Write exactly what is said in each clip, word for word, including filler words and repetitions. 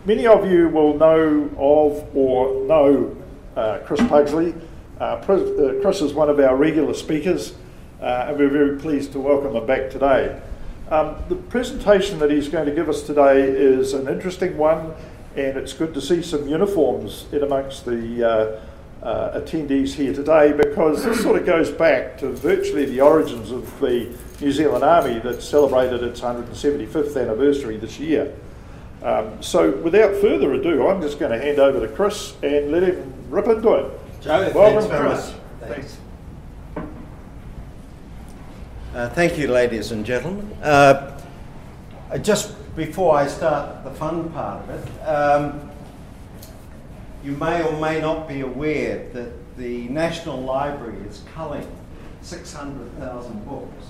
Many of you will know of or know uh, Chris Pugsley. Uh, Chris is one of our regular speakers, uh, and we're very pleased to welcome him back today. Um, the presentation that he's going to give us today is an interesting one, and it's good to see some uniforms in amongst the uh, uh, attendees here today, because this sort of goes back to virtually the origins of the New Zealand Army that celebrated its one hundred seventy-fifth anniversary this year. Um, so without further ado, I'm just going to hand over to Chris and let him rip into it. Joe, welcome, thanks very Chris. much. Thanks. Uh, thank you, ladies and gentlemen. Uh, just before I start the fun part of it, um, you may or may not be aware that the National Library is culling six hundred thousand books.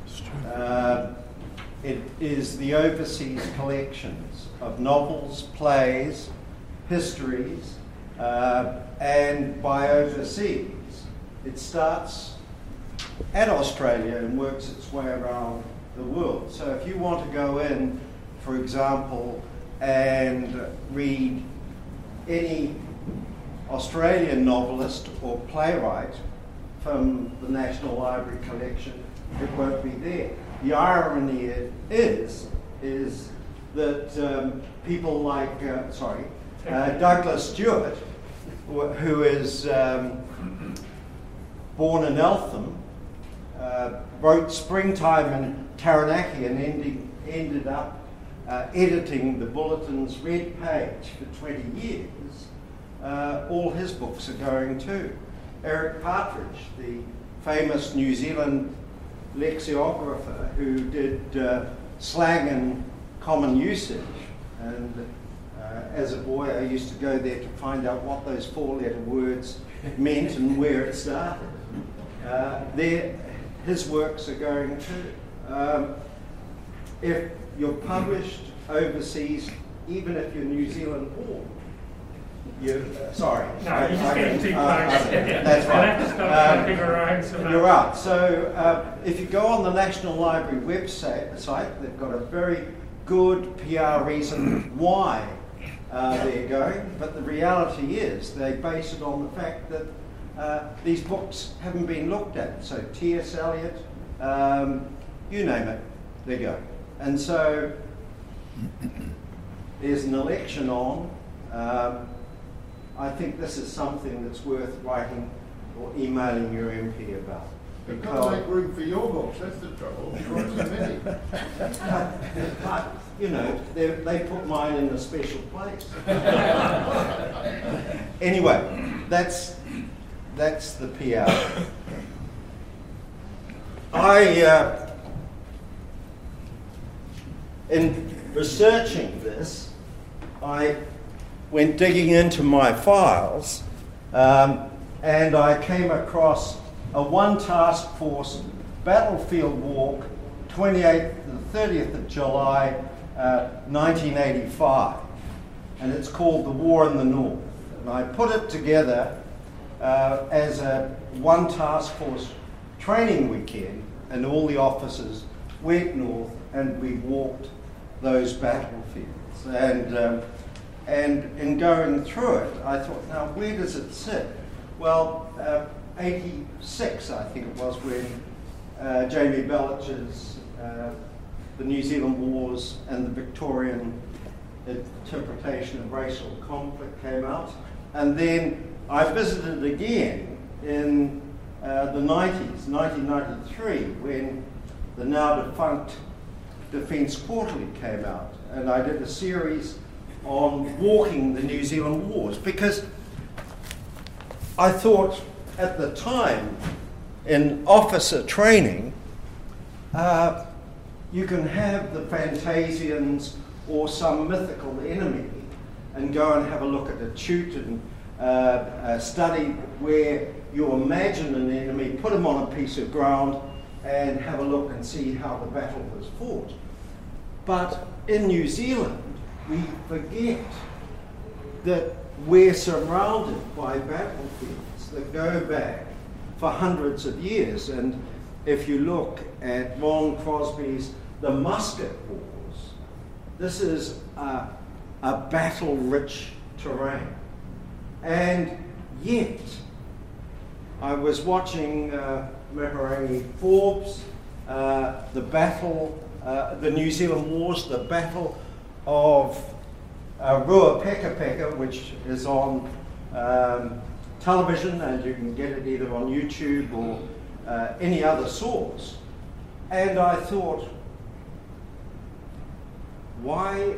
Uh, it is the overseas collections of novels, plays, histories, uh, and by overseas, it starts at Australia and works its way around the world. So if you want to go in, for example, and read any Australian novelist or playwright from the National Library collection, it won't be there. The irony is, is that um, people like, uh, sorry, uh, Douglas Stewart, who is um, born in Eltham, uh, wrote Springtime in Taranaki and ending, ended up uh, editing the Bulletin's Red Page for twenty years. Uh, all his books are going too. Eric Partridge, the famous New Zealand lexicographer who did uh, slang and common usage, and uh, as a boy I used to go there to find out what those four-letter words meant and where it started. Uh, there, his works are going too. Um, if you're published overseas, even if you're New Zealand born, you uh, sorry. No, you're just getting too close. Uh, that's right. You'll have to stop Um, jumping around so much. You're right. So uh, if you go on the National Library website, site, they've got a very good P R reason why uh, they're going, but the reality is they base it on the fact that uh, these books haven't been looked at. So T S Eliot, um, you name it, they go. And so there's an election on. Um, I think this is something that's worth writing or emailing your M P about. You've got to make room for your books, that's the trouble. You've got too many. But, you know, they, they put mine in a special place. Anyway, that's, that's the P R. I, uh, in researching this, I went digging into my files, um, and I came across a one task force battlefield walk, twenty-eighth to the thirtieth of July, uh, nineteen eighty-five, and it's called The War in the North. And I put it together uh, as a one task force training weekend, and all the officers went north and we walked those battlefields. And um, And in going through it, I thought, now where does it sit? Well, uh, eighty-six, I think it was, when uh, Jamie Bellich's uh, The New Zealand Wars and the Victorian Interpretation of Racial Conflict came out. And then I visited again in uh, the nineties, nineteen ninety-three, when the now defunct Defence Quarterly came out. And I did a series on walking the New Zealand wars, because I thought at the time in officer training uh, you can have the Fantasians or some mythical enemy and go and have a look at a Teuton uh, a study where you imagine an enemy, put them on a piece of ground and have a look and see how the battle was fought. But in New Zealand, we forget that we're surrounded by battlefields that go back for hundreds of years. And if you look at Ron Crosby's The Musket Wars, this is a a battle-rich terrain. And yet, I was watching uh, Mahurangi Forbes, uh, the battle, uh, the New Zealand Wars, the Battle of uh, Ruapekapeka, which is on um, television, and you can get it either on YouTube or uh, any other source. And I thought, why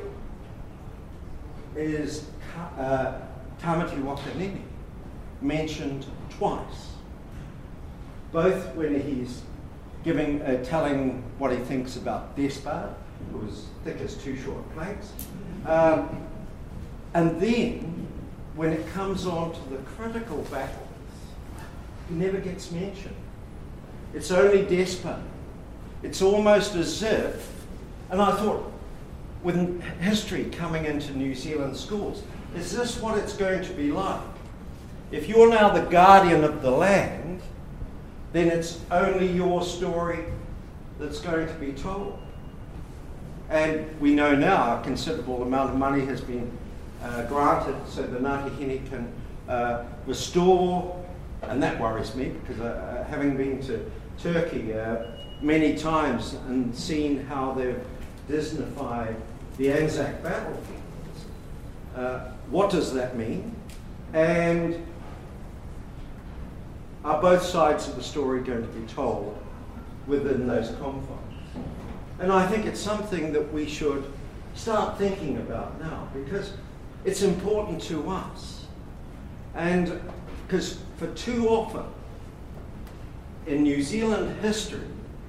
is uh, Tamati Wakanini mentioned twice? Both when he's giving, uh, telling what he thinks about Despard, who was thick as two short planks, um, and then when it comes on to the critical battles, he never gets mentioned. It's only Despard. It's almost as if, and I thought, with history coming into New Zealand schools, is this what it's going to be like? If you're now the guardian of the land, then it's only your story that's going to be told. And we know now a considerable amount of money has been uh, granted so the Ngāti Hine can uh, restore, and that worries me because uh, having been to Turkey uh, many times and seen how they've Disneyfied the Anzac battlefields, uh, what does that mean? And are both sides of the story going to be told within those confines? And I think it's something that we should start thinking about now, because it's important to us. And because for too often in New Zealand history,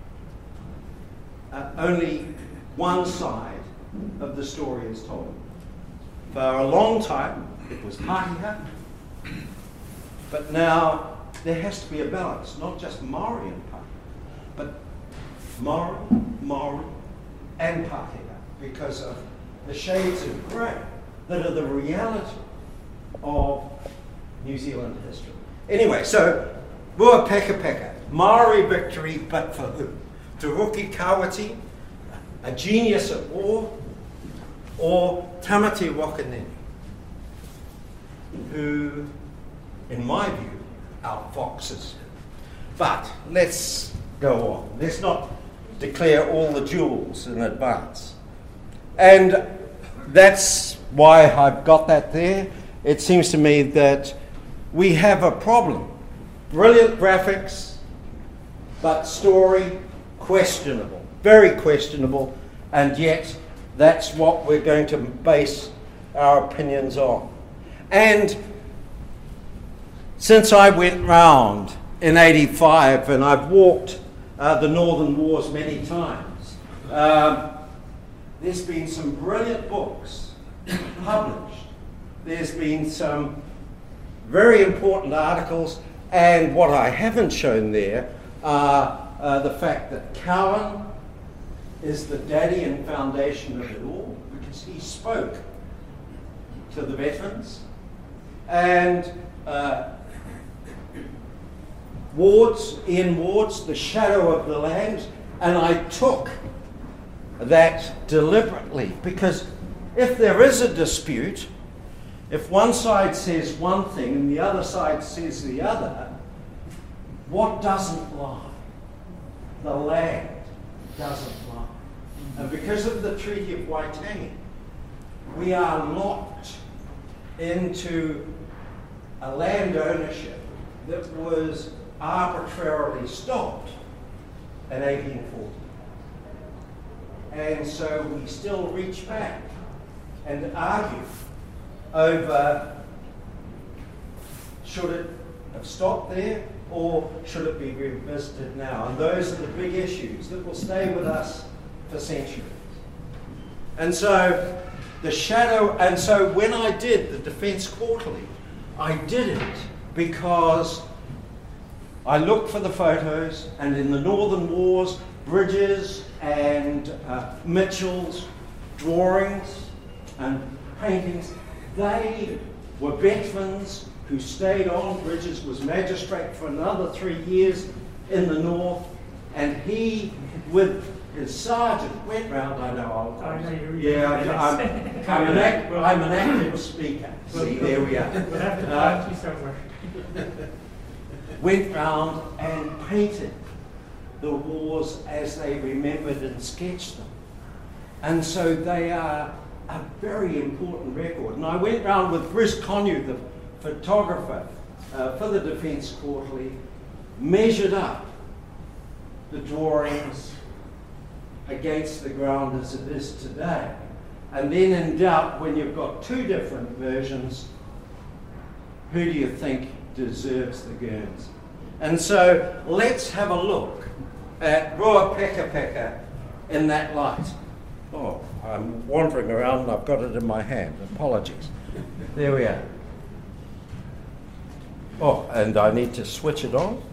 uh, only one side of the story is told. For a long time, it was Pākehā, but now there has to be a balance, not just Maori and Pākehā, but Maori, Maori, and Pākehā, because of the shades of grey that are the reality of New Zealand history. Anyway, so Ruapekapeka, Maori victory, but for who? Te Ruki Kawati, a genius at war, or Tamati Wakanini, who, in my view, outfoxes him. But let's go on. Let's not declare all the jewels in advance. And that's why I've got that there. It seems to me that we have a problem. Brilliant graphics, but story questionable, very questionable, and yet that's what we're going to base our opinions on. And since I went round in eighty-five, and I've walked uh, the Northern Wars many times, um, there's been some brilliant books published. There's been some very important articles, and what I haven't shown there are uh, the fact that Cowan is the daddy and foundation of it all, because he spoke to the veterans, and uh, Wards, Ian Wards, The Shadow of the Land, and I took that deliberately, because if there is a dispute, if one side says one thing and the other side says the other, what doesn't lie? The land doesn't lie. And because of the Treaty of Waitangi, we are locked into a land ownership that was arbitrarily stopped in eighteen forty. And so we still reach back and argue over should it have stopped there or should it be revisited now? And those are the big issues that will stay with us for centuries. And so the shadow, and so when I did the Defence Quarterly, I did it because I looked for the photos, and in the Northern Wars, Bridges and uh, Mitchell's drawings and paintings, they were veterans who stayed on. Bridges was magistrate for another three years in the north, and he, with his sergeant went round. I know. I'll, I know you. Yeah, I'm, I'm, an act, I'm an active speaker. See, there we are. We'll have to Uh, find you somewhere. went round and painted the wars as they remembered and sketched them. And so they are a very important record. And I went round with Bruce Connew, the photographer uh, for the Defence Quarterly, measured up the drawings against the ground as it is today. And then in doubt, when you've got two different versions, who do you think deserves the Guernsey? And so let's have a look at Ruapekapeka in that light. Oh, I'm wandering around and I've got it in my hand. Apologies. There we are. Oh, and I need to switch it on.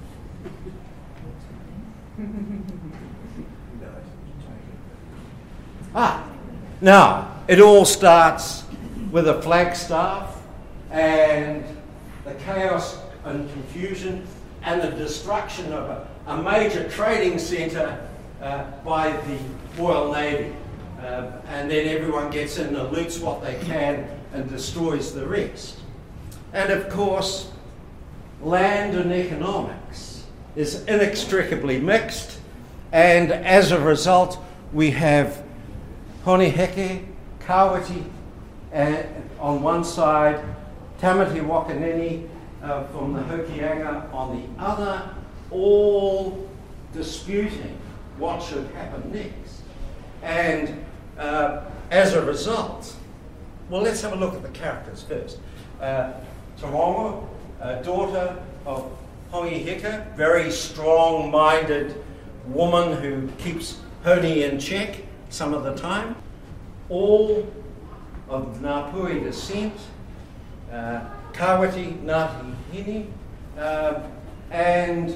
Ah, now it all starts with a flagstaff and the chaos and confusion and the destruction of a, a major trading centre uh, by the Royal Navy. Uh, and then everyone gets in and loots what they can and destroys the rest. And of course, land and economics is inextricably mixed, and as a result, we have Hone Heke, Kawiti uh, on one side, Tamati Wakanini uh, from the Hokianga on the other, all disputing what should happen next. And uh, as a result, well, let's have a look at the characters first. Uh, Tarongo, a daughter of Hongi Hika, very strong-minded woman who keeps Honi in check some of the time. All of Ngāpuhi descent, uh, Kawiti, Ngāti Hini, uh, and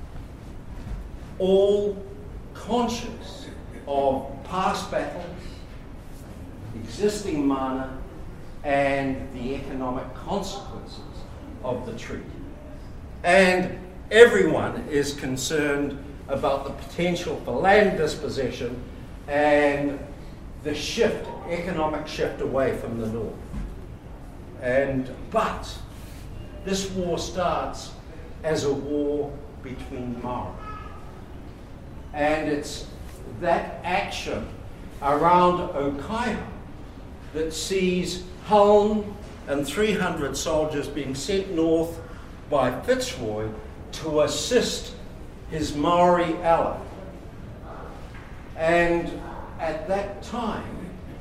all conscious of past battles, existing mana, and the economic consequences of the treaty. And everyone is concerned about the potential for land dispossession and the shift, economic shift away from the north. And but this war starts as a war between Maori. And it's that action around Okaiha that sees Hulne and three hundred soldiers being sent north by Fitzroy to assist his Maori ally. And at that time,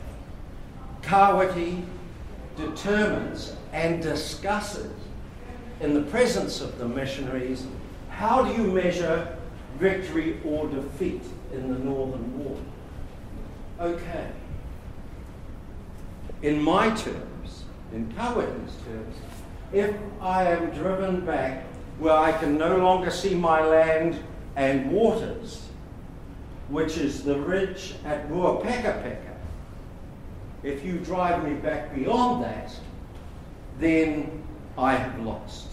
Kawiti determines and discusses in the presence of the missionaries, how do you measure victory or defeat in the Northern War? Okay. In my terms, in Kawiti's terms, if I am driven back where I can no longer see my land and waters, which is the ridge at Ruapekapeka, if you drive me back beyond that, then I have lost.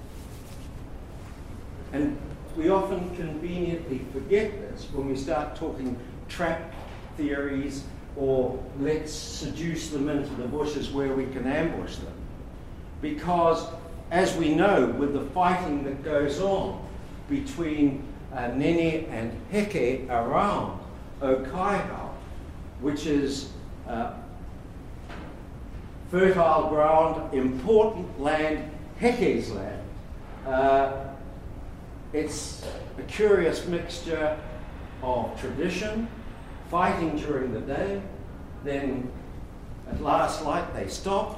And we often conveniently forget this when we start talking trap theories or let's seduce them into the bushes where we can ambush them. Because, as we know, with the fighting that goes on between uh, Nene and Heke around Okaiha, which is uh, fertile ground, important land, Heke's land, uh, it's a curious mixture of tradition, fighting during the day, then at last light they stop,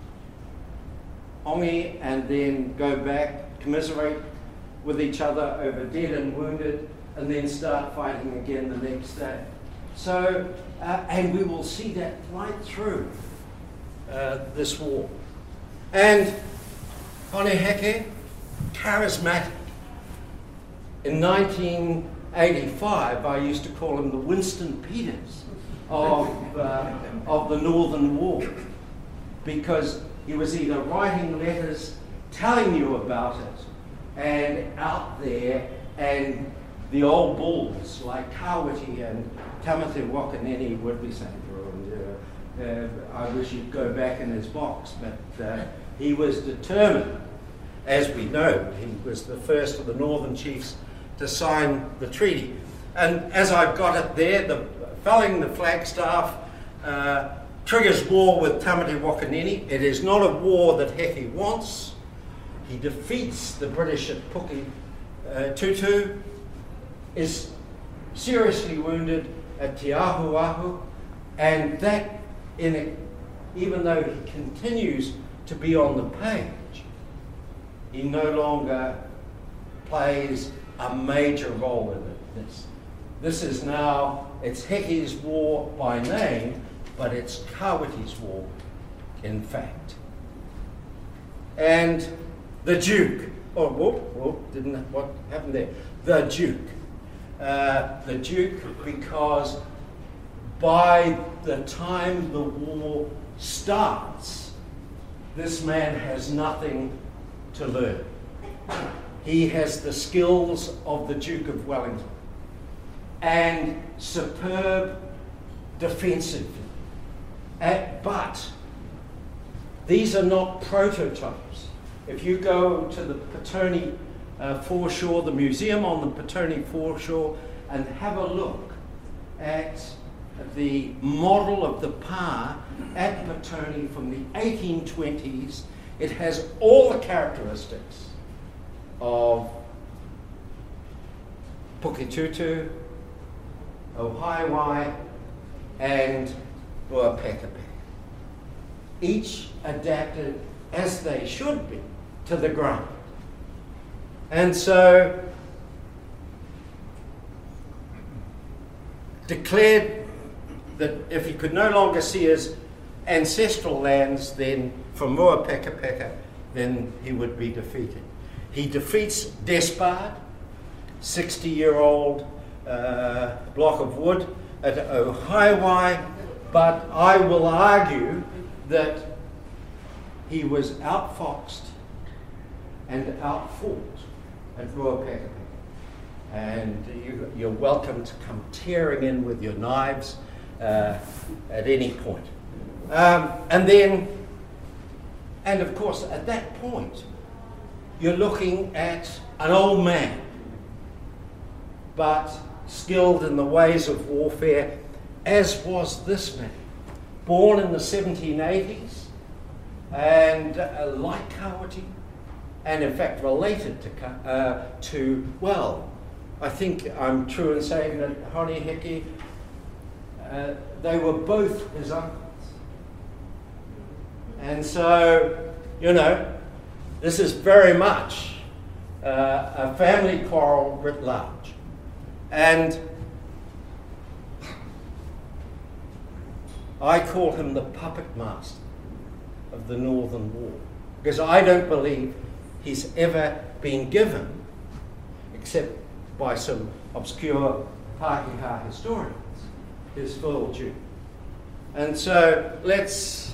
hongi, and then go back, commiserate with each other over dead and wounded, and then start fighting again the next day. So, uh, and we will see that right through uh, this war. And Hone Heke, charismatic. In nineteen eighty-five, I used to call him the Winston Peters of, uh, of the Northern War, because he was either writing letters telling you about it and out there and the old bulls like Kawiti and Tamati Wakanini would be saying, uh, uh, I wish he'd go back in his box, but uh, he was determined. As we know, he was the first of the Northern Chiefs to sign the treaty. And as I've got it there, the felling the Flagstaff uh, triggers war with Tamati Wakanini. It is not a war that Heke wants. He defeats the British at Puki uh, Tutu, is seriously wounded at Te Ahuahu, and that, in a, even though he continues to be on the page, he no longer plays a major role in it. This, this is now, it's Heke's war by name, but it's Kawiti's war, in fact. And the Duke, oh, whoop, whoop, didn't, what happened there? The Duke. Uh, the Duke, because by the time the war starts, this man has nothing to learn. He has the skills of the Duke of Wellington and superb defensively. Uh, but these are not prototypes. If you go to the Petone uh, foreshore, the museum on the Petone foreshore, and have a look at the model of the pa at Petone from the eighteen twenties, it has all the characteristics of Pukitutu, Ohaiwai, and Ruapekapeka. Each adapted as they should be to the ground. And so declared that if he could no longer see his ancestral lands, then from Ruapekapeka, then he would be defeated. He defeats Despard, sixty-year-old uh, block of wood at Ohaiwai, but I will argue that he was outfoxed and outfought at Ruapekapeka. And you, you're welcome to come tearing in with your knives uh, at any point. Um, and then, and of course, at that point, you're looking at an old man, but skilled in the ways of warfare, as was this man, born in the seventeen eighties, and uh, like Kawiti, and in fact related to, uh, to, well, I think I'm true in saying that Hori Heke, uh, they were both his uncles. And so, you know, this is very much uh, a family quarrel writ large. And I call him the puppet master of the Northern War, because I don't believe he's ever been given, except by some obscure Pākehā historians, his full due. And so let's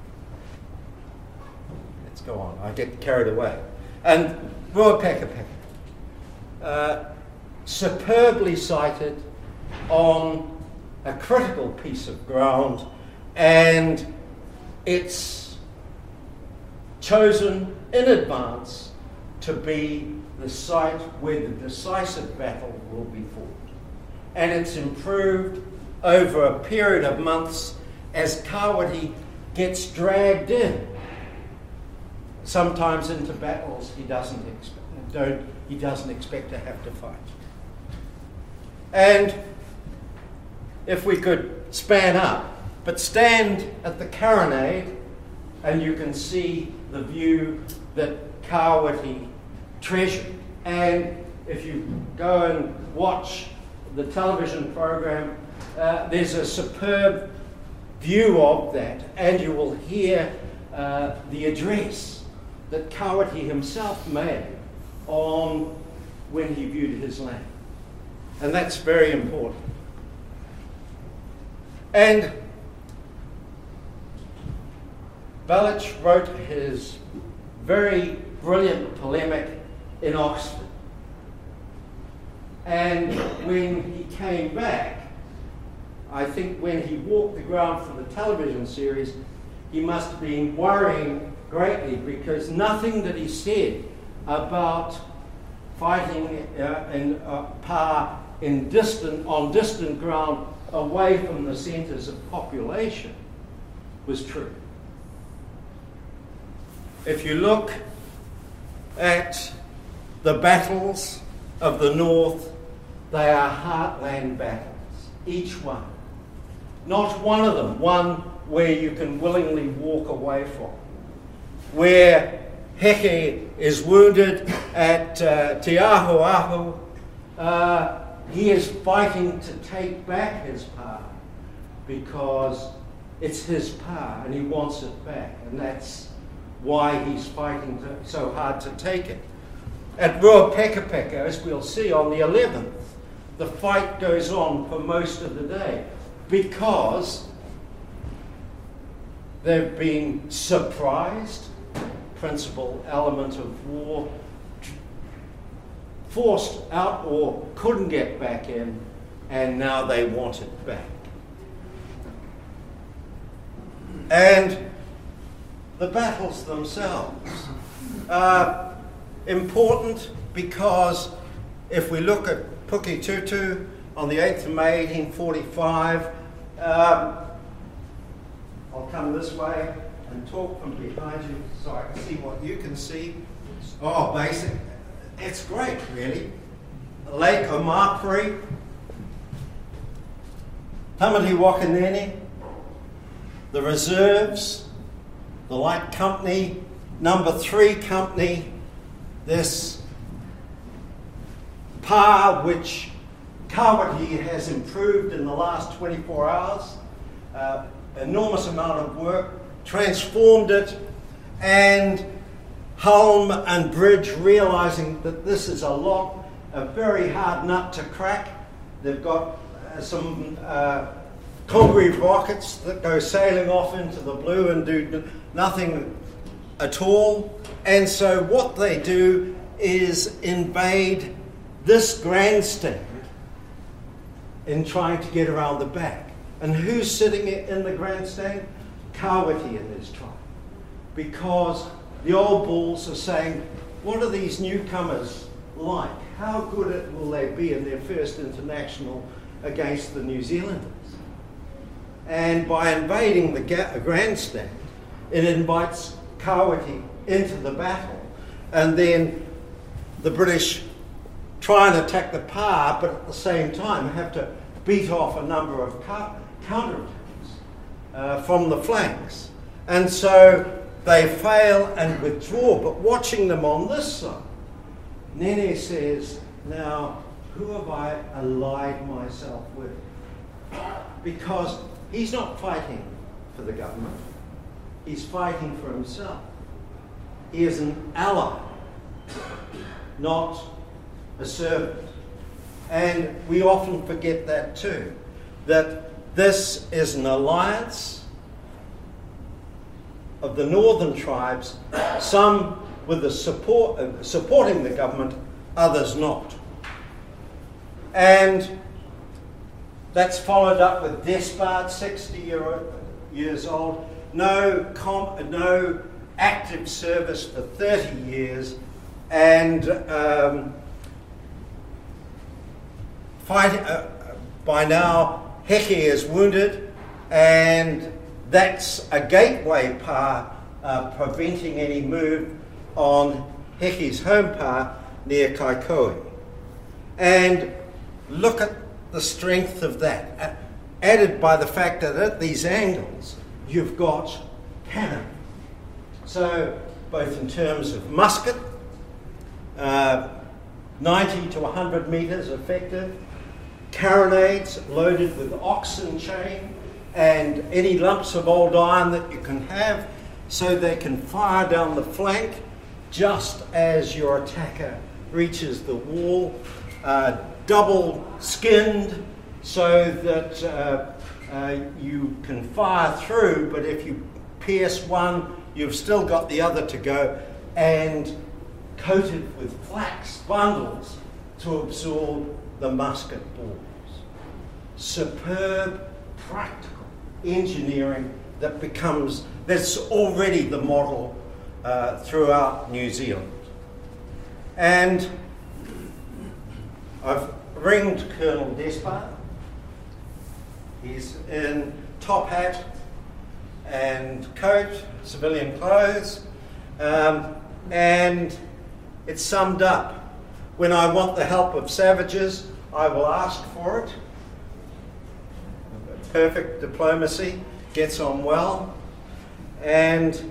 let's go on. I get carried away. And Ruapekapeka, uh, superbly sited on a critical piece of ground, and it's chosen in advance to be the site where the decisive battle will be fought. And it's improved over a period of months as Kawiti gets dragged in, sometimes into battles he doesn't expect, don't, he doesn't expect to have to fight. And if we could span up, but stand at the carronade, and you can see the view that Kawiti treasured. And if you go and watch the television program, uh, there's a superb view of that, and you will hear uh, the address that Kawiti himself made on when he viewed his land. And that's very important. And Balich wrote his very brilliant polemic in Oxford. And when he came back, I think when he walked the ground for the television series, he must have been worrying greatly, because nothing that he said about fighting uh, in uh, power in distant, on distant ground away from the centres of population was true. If you look at the battles of the North, they are heartland battles, each one. Not one of them, one where you can willingly walk away from. Where Heke is wounded at uh, Te Ahuahu, uh, he is fighting to take back his power because it's his power and he wants it back, and that's why he's fighting to, so hard to take it. At Ruapekapeka, as we'll see on the eleventh, the fight goes on for most of the day because they've been surprised, principal element of war, forced out or couldn't get back in, and now they want it back. And the battles themselves are important because if we look at Pukitutu on the eighth of May eighteen forty-five, um, I'll come this way and talk from behind you so I can see what you can see. Oh, basic. It's great, really. Lake Omapri, Tamati Wakanene, the reserves, the Light Company, number three company, this pa which Kawati has improved in the last twenty-four hours, uh, enormous amount of work, transformed it, and Hulme and Bridge, realising that this is a lot, a very hard nut to crack. They've got uh, some uh, concrete rockets that go sailing off into the blue and do nothing at all. And so what they do is invade this grandstand in trying to get around the back. And who's sitting in the grandstand? Kawati and his tribe. Because the old bulls are saying, what are these newcomers like? How good will they be in their first international against the New Zealanders? And by invading the ga- grandstand, it invites Kawati into the battle. And then the British try and attack the pa, but at the same time have to beat off a number of ca- counterattacks uh, from the flanks. And so they fail and withdraw. But watching them on this side, Nene says, now, who have I allied myself with? Because he's not fighting for the government. He's fighting for himself. He is an ally, not a servant. And we often forget that too, that this is an alliance of the northern tribes, some with the support, uh, supporting the government, others not. And that's followed up with Despard, sixty year, years old, no, com- no active service for thirty years, and um, fight, uh, by now Heke is wounded, and that's a gateway pa uh, preventing any move on Heke's home pa near Kaikohe. And look at the strength of that, uh, added by the fact that at these angles you've got cannon. So both in terms of musket, uh, ninety to one hundred metres effective, carronades loaded with oxen chain, and any lumps of old iron that you can have, so they can fire down the flank just as your attacker reaches the wall, uh, double skinned so that uh, uh, you can fire through, but if you pierce one, you've still got the other to go, and coated with flax bundles to absorb the musket balls. Superb, practical engineering that becomes, that's already the model uh, throughout New Zealand. And I've ringed Colonel Despard. He's in top hat and coat, civilian clothes, um, and it's summed up. When I want the help of savages, I will ask for it. Perfect diplomacy, gets on well, and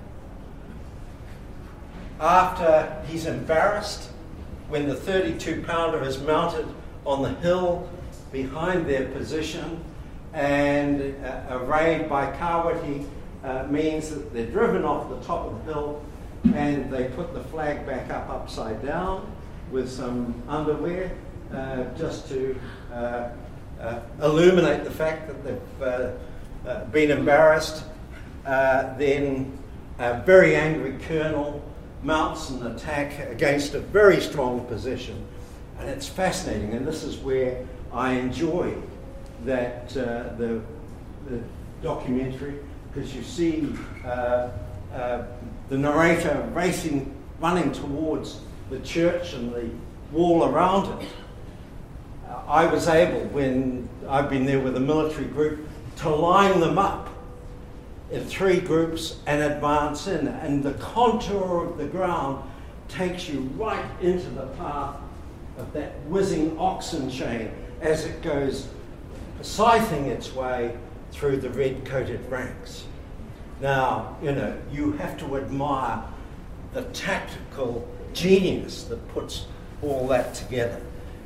after he's embarrassed, when the thirty-two pounder is mounted on the hill behind their position, and a, a raid by Kawati uh, means that they're driven off the top of the hill and they put the flag back up upside down with some underwear uh, just to uh, uh, illuminate the fact that they've uh, uh, been embarrassed. Uh, then a very angry colonel mounts an attack against a very strong position, and it's fascinating, and this is where I enjoy that uh, the, the documentary, because you see uh, uh, the narrator racing, running towards the church and the wall around it. Uh, I was able, when I've been there with a military group, to line them up in three groups and advance in, and the contour of the ground takes you right into the path of that whizzing oxen chain as it goes scything its way through the red-coated ranks. Now, you know, you have to admire the tactical genius that puts all that together.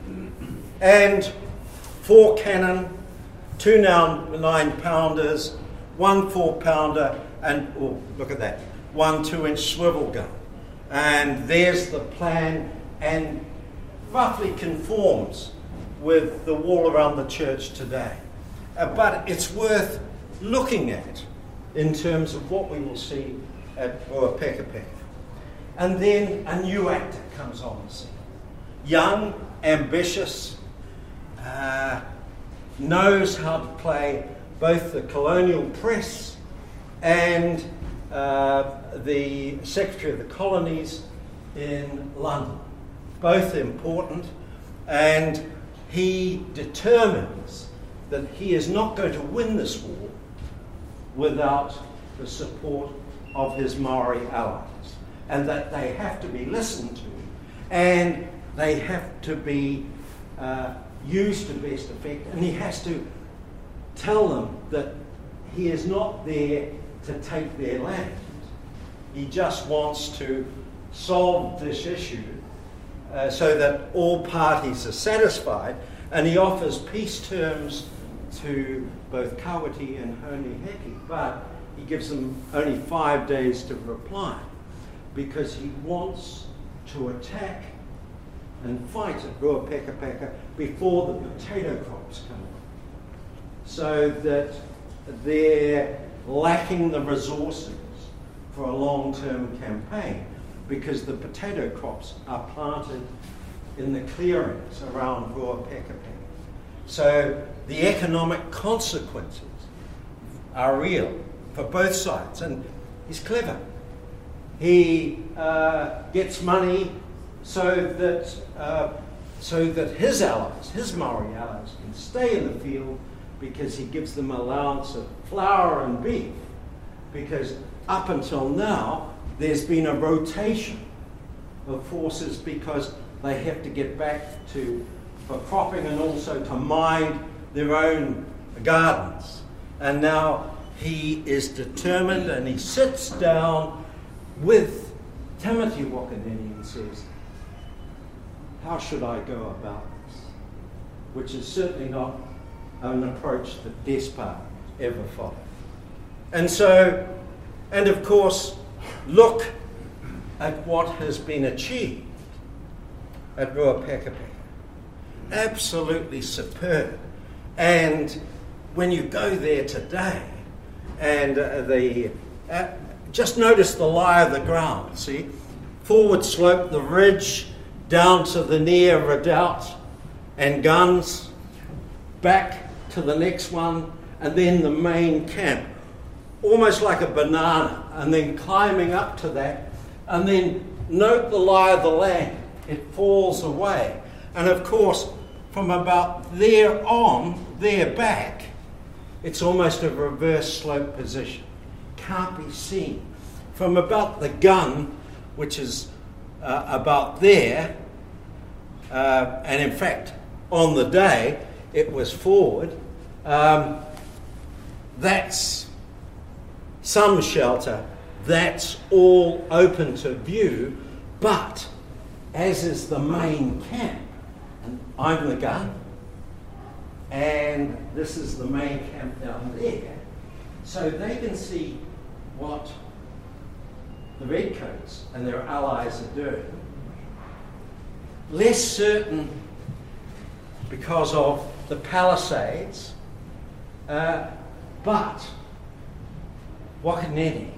And four cannon, two nine-pounders, one four-pounder, and, oh, look at that, one two-inch swivel gun. And there's the plan, and roughly conforms with the wall around the church today. Uh, but it's worth looking at in terms of what we will see at Ruapekapeka. And then a new actor comes on the scene. Young, ambitious, uh, knows how to play both the colonial press and uh, the Secretary of the Colonies in London. Both important, and he determines that he is not going to win this war without the support of his Maori allies, and that they have to be listened to, and they have to be uh, used to best effect, and he has to tell them that he is not there to take their land. He just wants to solve this issue uh, so that all parties are satisfied, and he offers peace terms to both Kawati and Hone Heki, but he gives them only five days to reply because he wants to attack and fight at Ruapekapeka before the potato crops come in, so that they're lacking the resources for a long-term campaign, because the potato crops are planted in the clearings around Ruapekapeka. So the economic consequences are real for both sides, and he's clever. He uh, gets money so that uh, so that his allies, his Maori allies, can stay in the field, because he gives them allowance of flour and beef, because up until now there's been a rotation of forces because they have to get back to for cropping and also to mind their own gardens. And now he is determined, and he sits down with Tamati Wakanini and says, how should I go about this? Which is certainly not an approach that Despard ever followed. And so, and of course, look at what has been achieved at Ruapekapeka. Absolutely superb. And when you go there today, and uh, the uh, just notice the lie of the ground, see? Forward slope, the ridge, down to the near redoubt, and guns, back to the next one, and then the main camp, almost like a banana, and then climbing up to that, and then note the lie of the land. It falls away. And of course, from about there on, there back, it's almost a reverse slope position. Can't be seen. From about the gun, which is uh, about there, uh, and in fact, on the day, it was forward. Um, that's some shelter. That's all open to view, but as is the main camp, and I'm the gun, and this is the main camp down there, so they can see what the Redcoats and their allies are doing. Less certain because of the palisades, uh, but Wakanini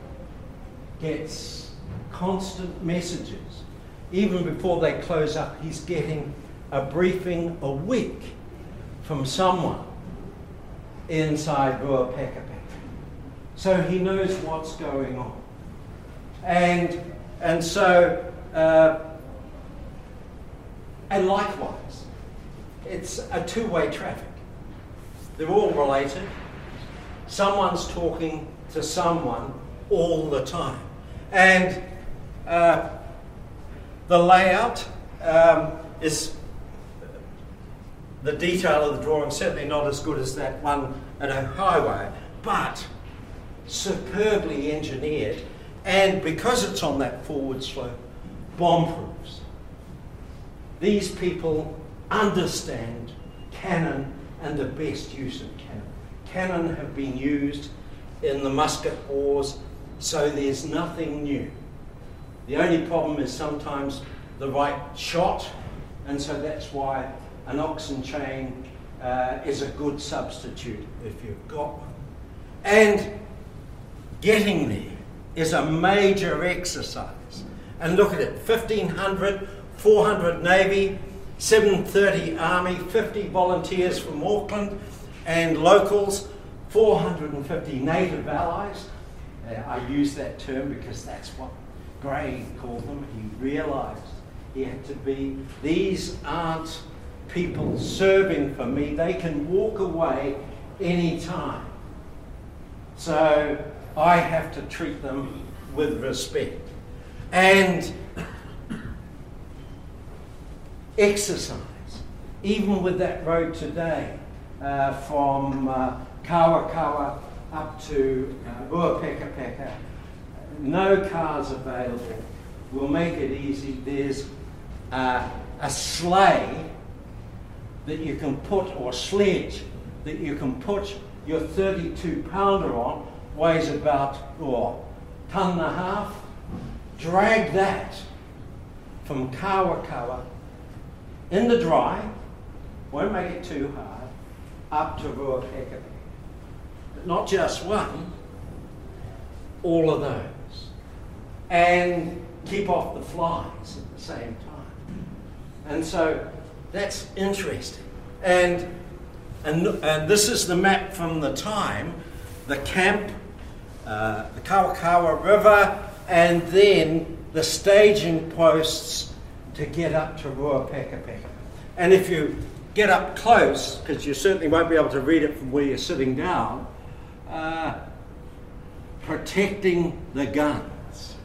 gets constant messages. Even before they close up, he's getting a briefing a week from someone inside Ruapekapeka. So he knows what's going on. And, and so, uh, and likewise, it's a two-way traffic. They're all related. Someone's talking to someone all the time. And uh, the layout um, is, the detail of the drawing certainly not as good as that one at a highway, but superbly engineered, and because it's on that forward slope, bomb-proofs. These people understand cannon and the best use of cannon. Cannon have been used in the musket wars, so there's nothing new. The only problem is sometimes the right shot, and so that's why an oxen chain uh, is a good substitute if you've got one. And getting there is a major exercise. And look at it, fifteen hundred, four hundred Navy, seven thirty Army, fifty volunteers from Auckland, and locals, four hundred fifty native allies. Uh, I use that term because that's what Gray called them. He realised he had to be, these aren't people serving for me, they can walk away any time. So I have to treat them with respect. And exercise, even with that road today, uh, from uh, Kawakawa up to uh, Ruapekapeka, no cars available. We'll make it easy. There's uh, a sleigh that you can put, or sledge that you can put your thirty-two pounder on, weighs about oh, ton and a half. Drag that from Kawakawa in the dry, won't make it too hard, up to Ruapekapeka. But not just one, all of those. And keep off the flies at the same time. And so that's interesting. And, and, and this is the map from the time, the camp, uh, the Kawakawa River, and then the staging posts to get up to Ruapekapeka. And if you get up close, because you certainly won't be able to read it from where you're sitting down, uh, protecting the guns,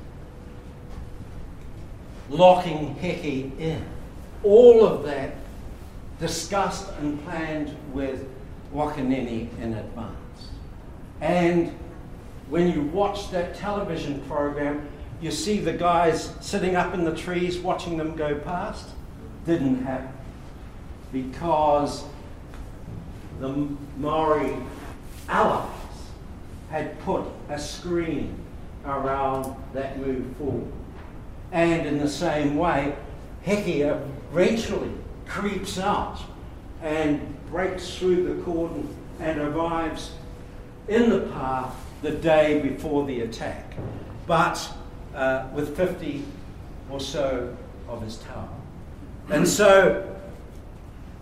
locking Heke in, all of that discussed and planned with Wakanini in advance. And when you watch that television program, you see the guys sitting up in the trees watching them go past. Didn't happen. Because the Maori allies had put a screen around that move forward. And in the same way, Heke eventually creeps out and breaks through the cordon and arrives in the path the day before the attack, but uh, with fifty or so of his tower. And so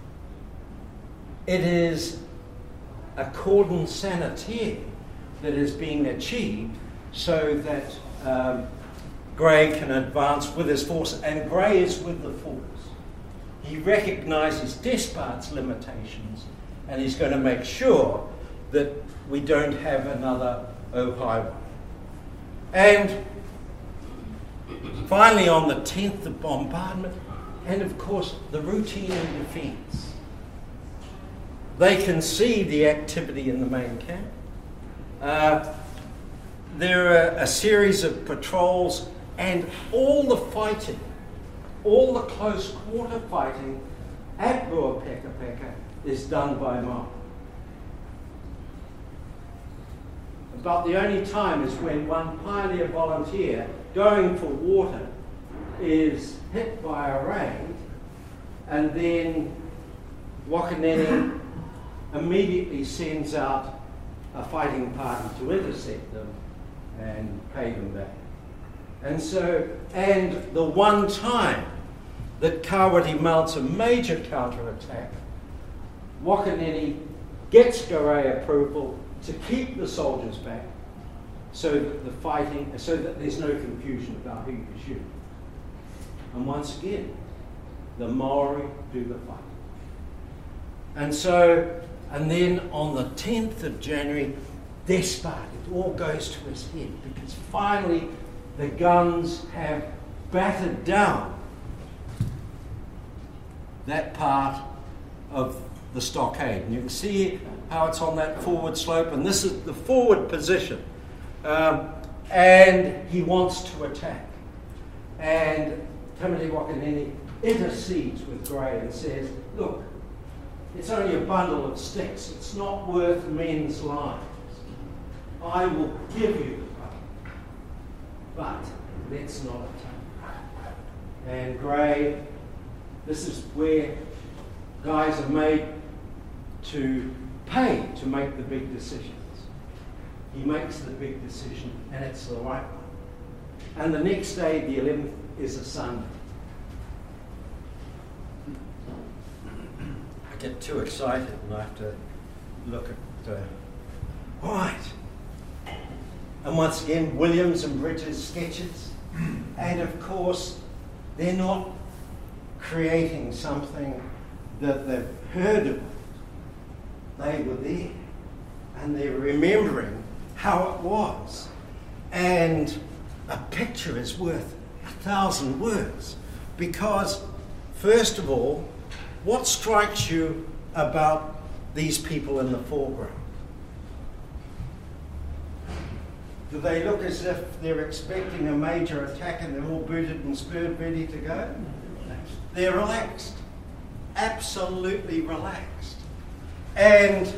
it is a cordon sanitaire that is being achieved so that um, Grey can advance with his force, and Grey is with the force. He recognises Despard's limitations, and he's going to make sure that we don't have another Ohio. And finally, on the tenth, the bombardment, and of course, the routine in defence. They can see the activity in the main camp. Uh, there are a series of patrols, and all the fighting, all the close quarter fighting at Ruapekapeka is done by Maori. But the only time is when one pioneer volunteer going for water is hit by a raid, and then Wakaneni immediately sends out a fighting party to intercept them and pay them back. And so, and the one time that Kawati mounts a major counterattack, Wakaneni gets Garay approval to keep the soldiers back, so that the fighting, so that there's no confusion about who you shoot. And once again, the Maori do the fighting. And so, and then on the tenth of January, Despard, it all goes to his head, because finally the guns have battered down that part of the stockade. And you can see how it's on that forward slope, and this is the forward position. Um, and he wants to attack. And Tamati Wakaneni intercedes with Grey and says, look, it's only a bundle of sticks. It's not worth men's lives. I will give you the fight, but let's not attack. And Grey, this is where guys are made to pay to make the big decisions. He makes the big decision, and it's the right one. And the next day, the eleventh, is a Sunday. I get too excited and I have to look at... Uh, all right. And once again, Williams and Bridges sketches. And of course, they're not creating something that they've heard about. They were there. And they're remembering how it was. And a picture is worth a thousand words. Because, first of all, what strikes you about these people in the foreground? Do they look as if they're expecting a major attack and they're all booted and spurred, ready to go? They're relaxed. Absolutely relaxed. And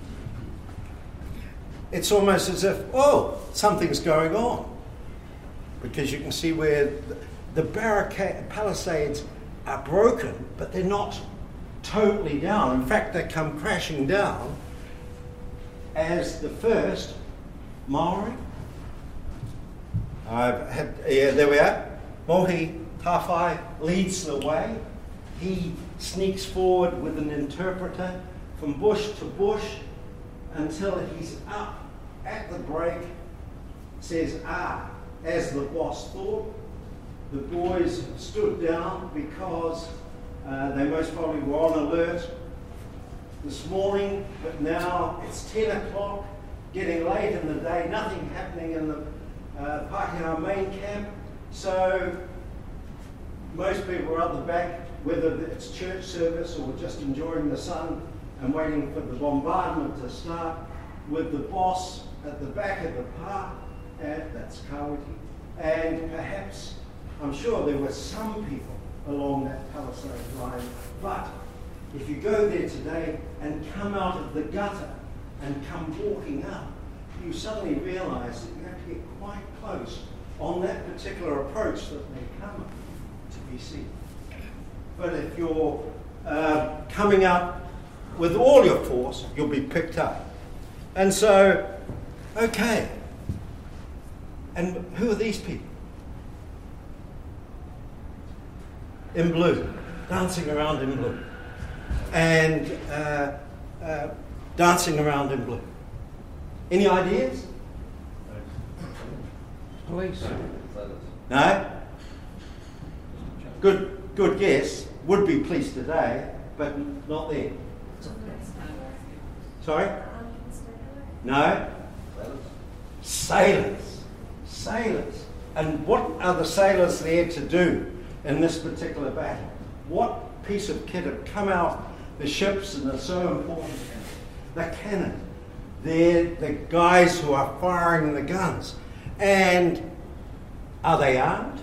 it's almost as if, oh, something's going on. Because you can see where the, the barricade, palisades are broken, but they're not totally down. In fact, they come crashing down as the first Maori. I've had, yeah, there we are. Mohi Tawhai leads the way. He sneaks forward with an interpreter from bush to bush until he's up at the break, says, ah, as the boss thought. The boys stood down because uh, they most probably were on alert this morning, but now it's ten o'clock, getting late in the day, nothing happening in the uh, Pākehā main camp, so most people are at the back, whether it's church service or just enjoying the sun and waiting for the bombardment to start, with the boss at the back of the park, and that's Kawati, and perhaps, I'm sure there were some people along that palisade line, but if you go there today and come out of the gutter and come walking up, you suddenly realise that you have to get quite close on that particular approach that they come to be seen. But if you're uh, coming up with all your force, you'll be picked up. And so, okay. And who are these people? In blue, dancing around in blue. And uh, uh, dancing around in blue? Any ideas? Police. No? Good, good guess. Would be police today, but not then. Sorry? No? Sailors. Sailors. And what are the sailors there to do in this particular battle? What piece of kit have come out the ships and are so important? The cannon. They're the guys who are firing the guns. And are they armed?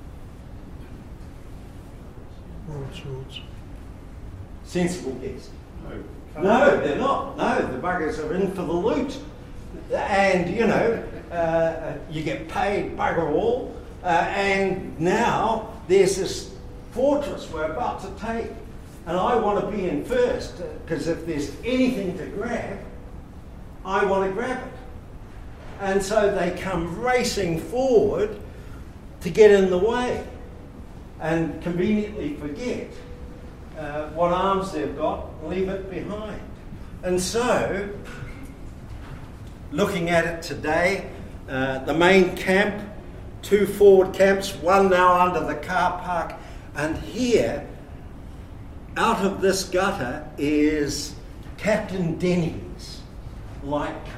Broadswords. Sensible guess. No. No, they're not. No, the buggers are in for the loot. And, you know, uh, you get paid bugger all. Uh, and now there's this fortress we're about to take. And I want to be in first, because if there's anything to grab, I want to grab it. And so they come racing forward to get in the way and conveniently forget uh, what arms they've got, leave it behind. And so, looking at it today, uh, the main camp, two forward camps, one now under the car park, and here, out of this gutter, is Captain Denny's light company.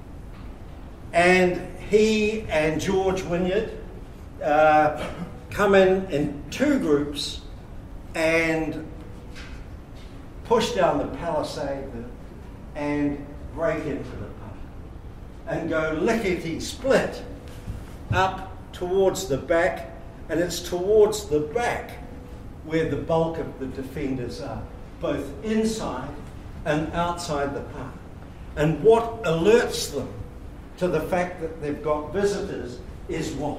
And he and George Wynyard uh, come in in two groups and push down the palisade and break into the pub and go lickety-split up towards the back, and it's towards the back where the bulk of the defenders are, both inside and outside the pub. And what alerts them to the fact that they've got visitors is what?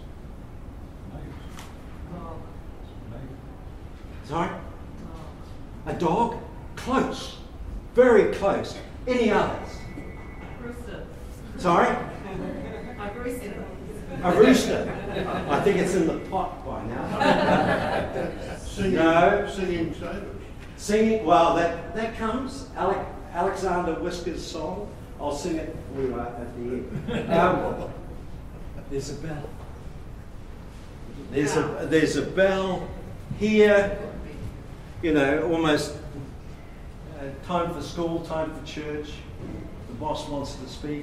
Sorry? A dog? Close. Very close. Any others? Rooster. Sorry? A rooster. A rooster. I think it's in the pot by now. Singing, No. singing sailors. Singing, well, that, that comes. Alec, Alexander Whisker's song. I'll sing it for you at the end. Um, there's a bell. There's a, there's a bell here, you know, almost uh, time for school, time for church. The boss wants to speak.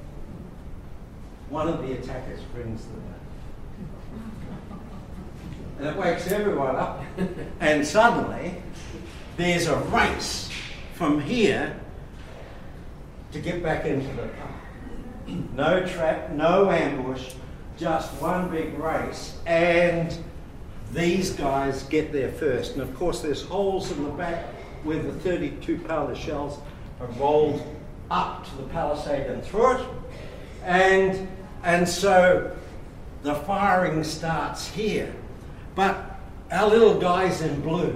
One of the attackers rings the bell. And it wakes everyone up. And suddenly, there's a race from here to get back into the pub. No trap, no ambush, just one big race. And these guys get there first. And of course, there's holes in the back where the thirty-two pounder shells are rolled up to the palisade and through it. And, and so the firing starts here. But our little guys in blue,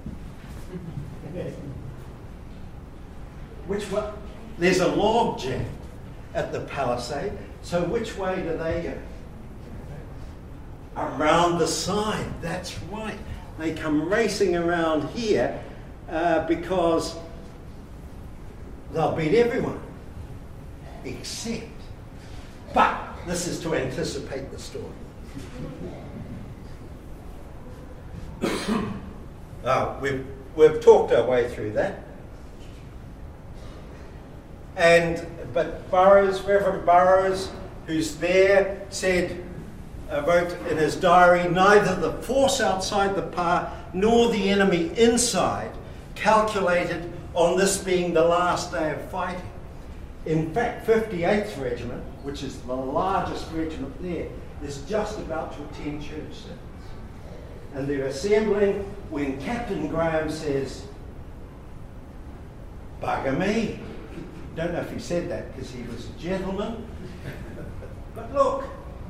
which way? There's a log jam at the palisade. So which way do they go? Around the side. That's right. They come racing around here uh, because they'll beat everyone. Except. But this is to anticipate the story. oh, we've, we've talked our way through that. And but Burroughs, Reverend Burroughs, who's there, said, uh, wrote in his diary, neither the force outside the pa nor the enemy inside calculated on this being the last day of fighting. In fact, fifty-eighth Regiment, which is the largest regiment there, is just about to attend church service. And they're assembling when Captain Graham says, bugger me. Don't know if he said that because he was a gentleman. But look,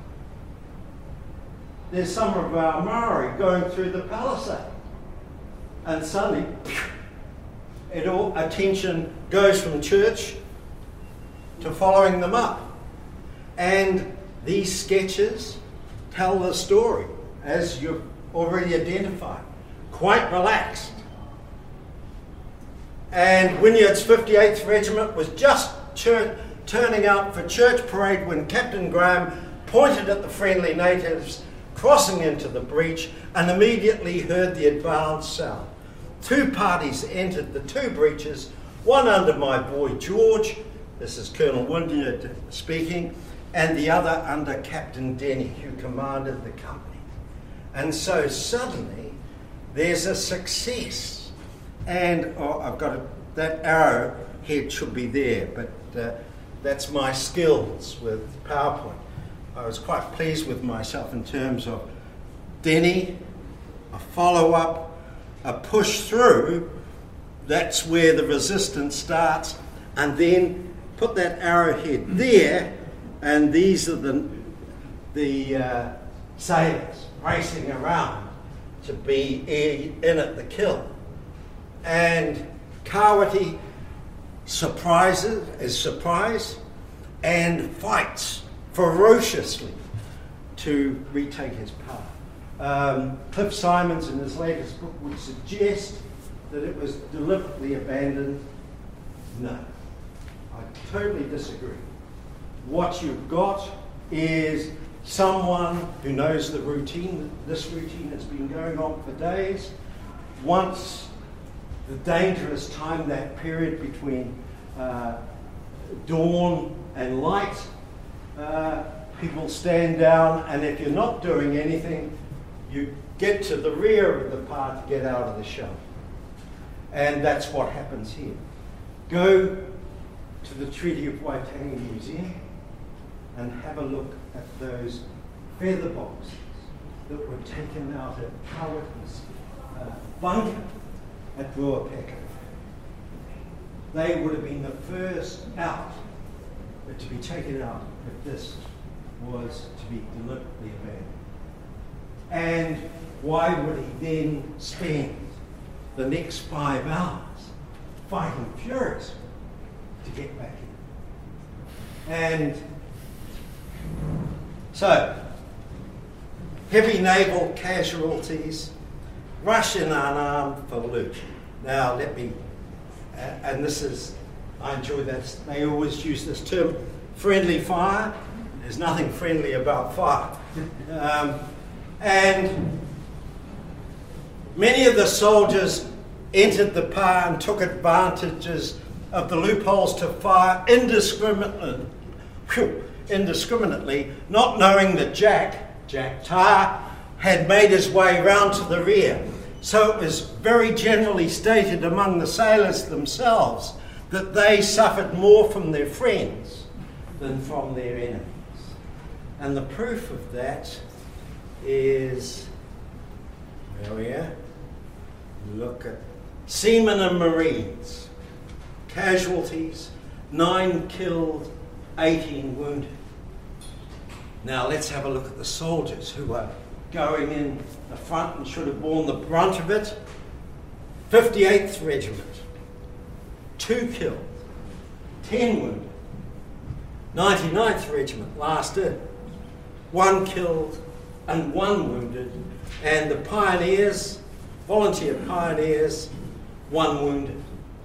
there's some of our Maori going through the palisade. And suddenly, it all, attention goes from church to following them up. And these sketches tell the story, as you've already identified. Quite relaxed. And Wynyard's fifty-eighth Regiment was just tur- turning out for church parade when Captain Graham pointed at the friendly natives crossing into the breach and immediately heard the advance sound. Two parties entered the two breaches, one under my boy George, this is Colonel Wynyard speaking, and the other under Captain Denny, who commanded the company. And so suddenly there's a success. And oh, I've got a, that arrow head should be there, but uh, that's my skills with PowerPoint. I was quite pleased with myself in terms of Denny, a follow-up, a push through. That's where the resistance starts, and then put that arrowhead there, and these are the the uh, sailors racing around to be in at the kill. And Kawati surprises, is surprised and fights ferociously to retake his power. Um, Cliff Simons in his latest book would suggest that it was deliberately abandoned. No, I totally disagree. What you've got is someone who knows the routine. This routine has been going on for days. Once the dangerous time, that period between uh, dawn and light, uh, people stand down, and if you're not doing anything, you get to the rear of the path to get out of the shelf. And that's what happens here. Go to the Treaty of Waitangi Museum and have a look at those feather boxes that were taken out of Kawati's uh, bunker at Ruapeka. They would have been the first out, but to be taken out if this was to be deliberately abandoned. And why would he then spend the next five hours fighting furiously to get back in? And so, heavy naval casualties, Russian unarmed for loot. Now let me, uh, and this is, I enjoy that, they always use this term, friendly fire. There's nothing friendly about fire. Um, and many of the soldiers entered the PAR and took advantages of the loopholes to fire indiscriminately, whew, indiscriminately, not knowing that Jack, Jack Tar, had made his way round to the rear. So it was very generally stated among the sailors themselves that they suffered more from their friends than from their enemies. And the proof of that is, where we are, look at seamen and marines, casualties, nine killed, eighteen wounded. Now let's have a look at the soldiers who are going in the front and should have borne the brunt of it. fifty-eighth Regiment, two killed, ten wounded. ninety-ninth Regiment, last in, one killed and one wounded. And the Pioneers, volunteer Pioneers, one wounded.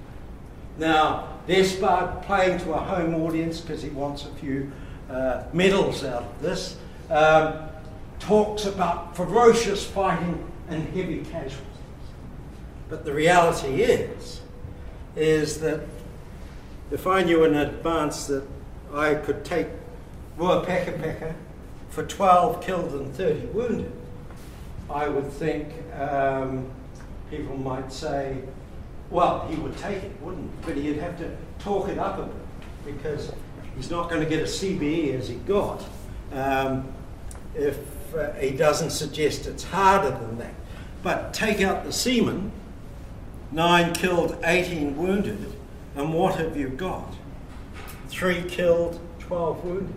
Now, Despard, playing to a home audience because he wants a few uh, medals out of this, um, talks about ferocious fighting and heavy casualties. But the reality is, is that if I knew in advance that I could take Ruapeka for twelve killed and thirty wounded, I would think um, people might say, well, he would take it, wouldn't he? But he'd have to talk it up a bit because he's not going to get a C B E as he got um, if uh, he doesn't suggest it's harder than that. But take out the seamen, nine killed, eighteen wounded, and what have you got? Three killed, twelve wounded.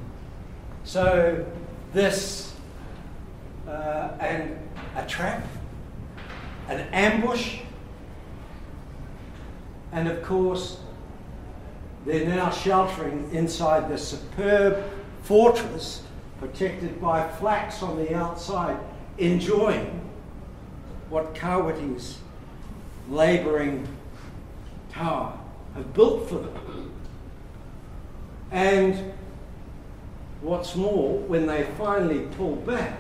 So this, uh, and a trap, an ambush, and of course, they're now sheltering inside this superb fortress, protected by flax on the outside, enjoying what Kawati's labouring tower have built for them. And what's more, when they finally pull back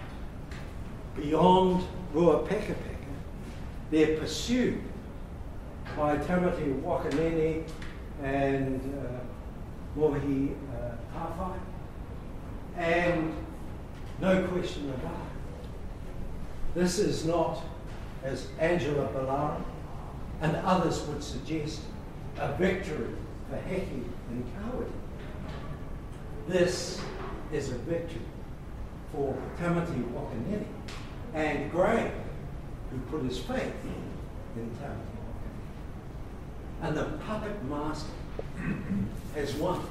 beyond Ruapekapeka, they're pursued by Tamati Wakanene and uh, Mohi uh, Hawhai. And no question about it, this is not, as Angela Ballara and others would suggest, a victory for Heki and Kāwiti. This is a victory for Tamati Wakanene and Graham, who put his faith in Tamati Wakanene. And the puppet master has won.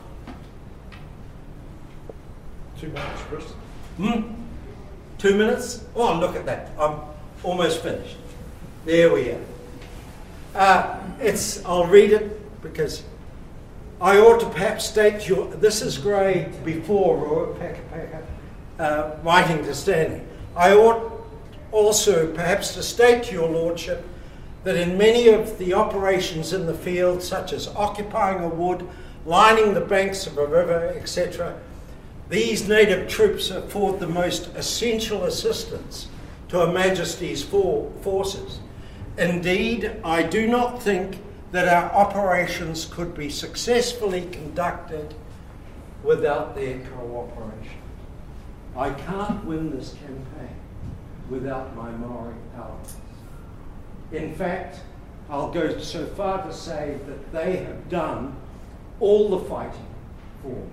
Two minutes, Chris. Hmm? Two minutes? Oh, look at that. I'm almost finished. There we are. Uh, it's, I'll read it because I ought to perhaps state your, this is Gray before Ruapekapeka, uh, writing to Stanley. I ought also perhaps to state to your lordship that in many of the operations in the field, such as occupying a wood, lining the banks of a river, et cetera, these native troops afford the most essential assistance to Her Majesty's for- forces. Indeed, I do not think that our operations could be successfully conducted without their cooperation. I can't win this campaign without my Maori allies. In fact, I'll go so far to say that they have done all the fighting for me.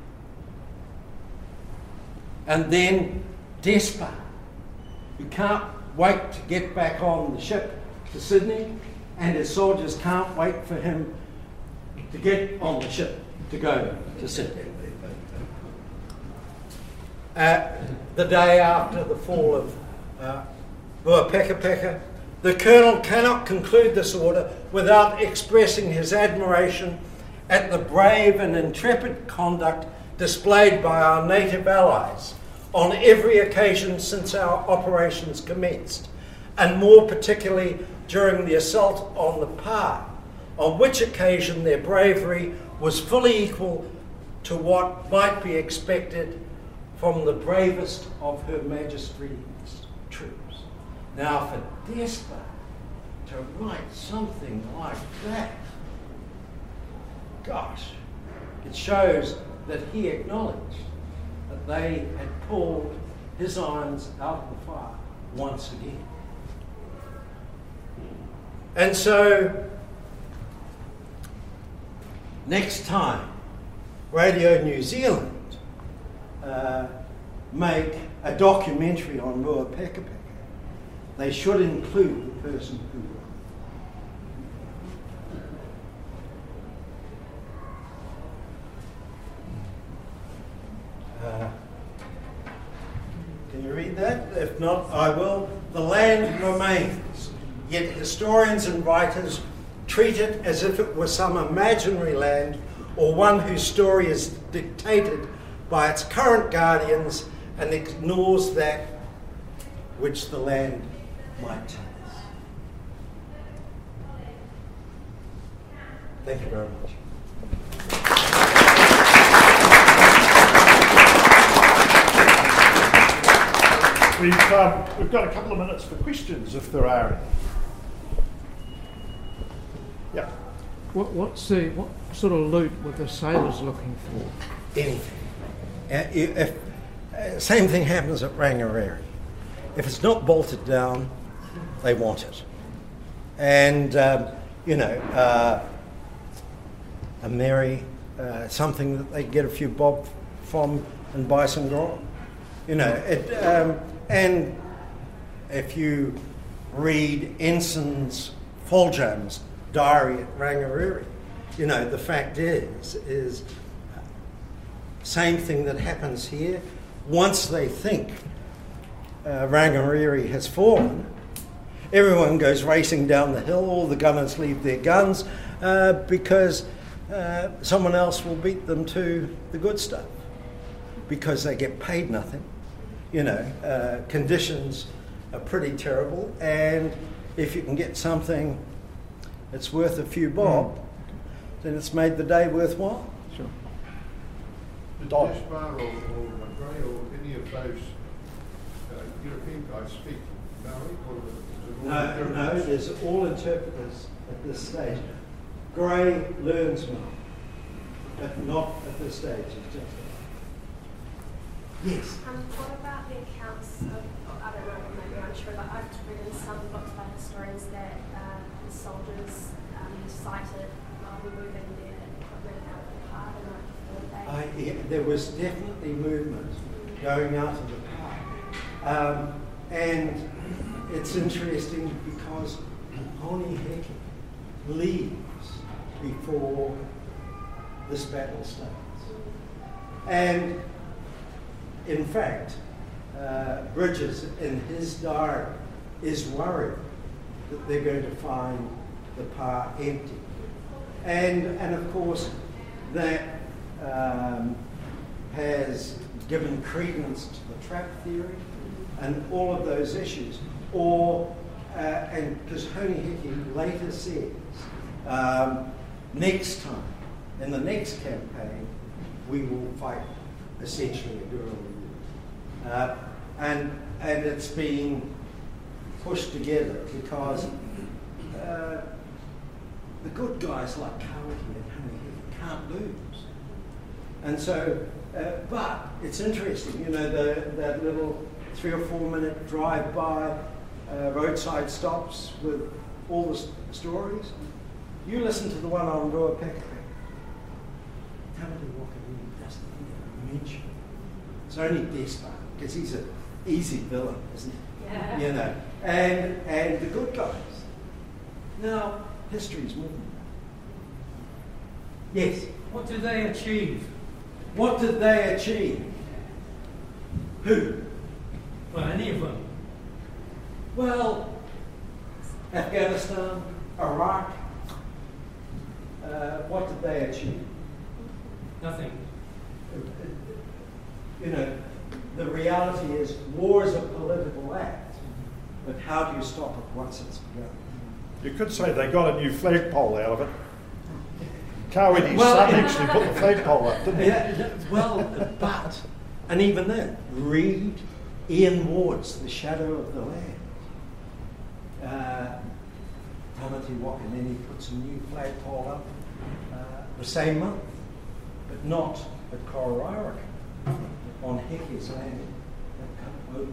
And then Despa, who can't wait to get back on the ship to Sydney, and his soldiers can't wait for him to get on the ship to go to Sydney. Uh, the day after the fall of uh, Ruapekapeka, the Colonel cannot conclude this order without expressing his admiration at the brave and intrepid conduct displayed by our native allies on every occasion since our operations commenced, and more particularly during the assault on the Pa, on which occasion their bravery was fully equal to what might be expected from the bravest of Her Majesty's troops. Now, for Despa to write something like that, gosh, it shows that he acknowledged that they had pulled his irons out of the fire once again. And so, next time, Radio New Zealand uh, make a documentary on Ruapekapeka, they should include the person who wrote. Uh, can you read that? If not, I will. The land remains, yet historians and writers treat it as if it were some imaginary land or one whose story is dictated by its current guardians and ignores that which the land might tell us. Thank you very much. We've, um, we've got a couple of minutes for questions, if there are any. Yeah. What, what's the, what sort of loot were the sailors looking for? Anything. Uh, if, uh, same thing happens at Rangariri. If it's not bolted down, they want it. And, um, you know, uh, a Mary, uh, something that they get a few bob from and buy some grog. You know, it, um, and if you read Ensign's Foljam's diary at Rangariri, you know, the fact is, is same thing that happens here. Once they think uh, Rangariri has fallen, everyone goes racing down the hill, all the gunners leave their guns uh, because uh, someone else will beat them to the good stuff because they get paid nothing. You know, uh, conditions are pretty terrible, and if you can get something it's worth a few bob, mm. then it's made the day worthwhile. Sure. Did Gaspar or, or McRae or any of those uh, European guys speak Maori? Or is it all No, no, interpreters? there's all interpreters at this stage. Gray learns Maori, but not at this stage. It's just yes. Um, what about the accounts of, I don't know, maybe I'm sure, but I've read in some books by historians that uh, the soldiers um, cited while moving their equipment out of the park the night before they... I, yeah, there was definitely movement going out of the park. Um, and it's interesting because Honi Heke leaves before this battle starts. And in fact, uh, Bridges, in his diary, is worried that they're going to find the park empty. And, and of course, that um, has given credence to the trap theory and all of those issues. Or, uh, and because Honi Heke later says, um, next time, in the next campaign, we will fight essentially a guerrilla war. Uh, and, and it's being pushed together because uh, the good guys like Kawaki and Honi Heke can't lose. And so, uh, but it's interesting, you know, the, that little three or four minute drive by uh, roadside stops with all the st- stories. You listen to the one on Ruapeka. Tamati Wakarini doesn't even mention it. It's only Despard, because he's an easy villain, isn't he? Yeah. You know, and, and the good guys. Now, history's more than that. Yes. What did they achieve? What did they achieve? Who? Well, any of them. Well, Afghanistan, Iraq, uh, what did they achieve? Nothing. You know, the reality is war is a political act, but how do you stop it once it's begun? You could say they got a new flagpole out of it. Kawidi's Well, son yeah. actually put the flagpole up, didn't he? Yeah, well, but, and even then, read Ian Ward's The Shadow of the Land. Uh, Tamati Wakanini puts a new flagpole up uh, the same month, but not at Kororaraka, on Heke's land at Oak.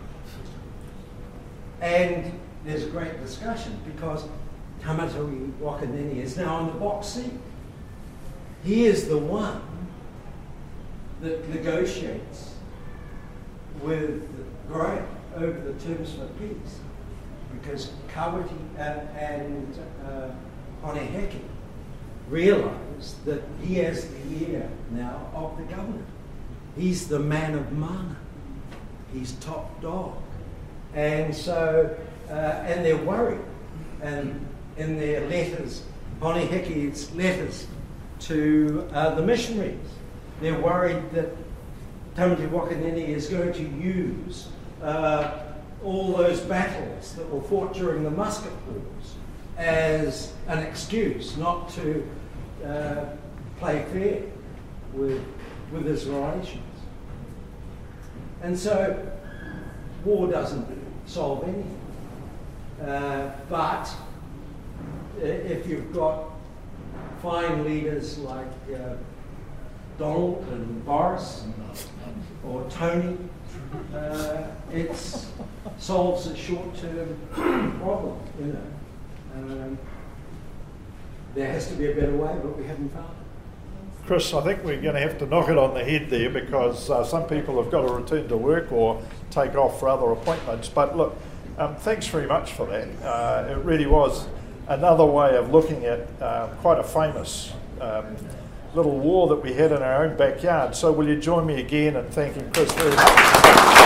And there's a great discussion because Tamati Wakanini is now in the box seat. He is the one that negotiates with Grey over the terms for peace, because Kawati and, and uh, Honi Heke realised that he has the ear now of the governor. He's the man of mana. He's top dog. And so, uh, and they're worried. And in their letters, Honi Heke's letters to uh, the missionaries, they're worried that Tamati Wakanini is going to use uh, all those battles that were fought during the musket wars as an excuse not to uh, play fair with, with his relations. And so war doesn't solve anything. Uh, but if you've got fine leaders like uh, Donald and Boris or Tony, uh, it solves a short-term problem, you know. Um, there has to be a better way, but we haven't found it. Chris, I think we're going to have to knock it on the head there because uh, some people have got to return to work or take off for other appointments. But look, um, thanks very much for that. Uh, it really was another way of looking at uh, quite a famous um, little war that we had in our own backyard. So will you join me again in thanking Chris very much?